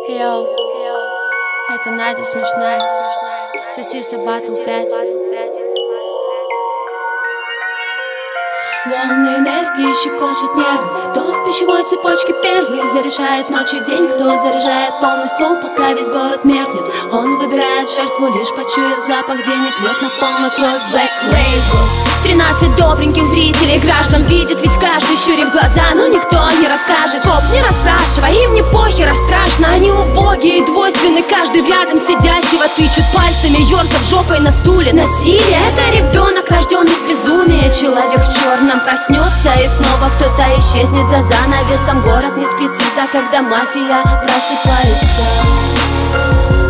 Йоу, это Надя смешная. Сосиса Батл 5. Волны энергии щекочут нервы. Кто в пищевой цепочке первый заряжает ночь и день? Кто заряжает полный ствол, пока весь город меркнет? Он выбирает жертву, лишь почуяв запах денег. Льет на полную кровь Black Label. 13 добреньких зрителей, граждан видит, ведь каждый щурив глаза. Но никто не расскажет, стоп, не расспрашивай, им не похер, а страшно. Они убогие и двойственны, каждый в рядом сидящего тычут пальцами, ерзав жопой на стуле. Насилие — это ребенок, рожденный в безумии. Человек в черном проснется, и снова кто-то исчезнет за занавесом. Город не спит всегда, когда мафия просыпается.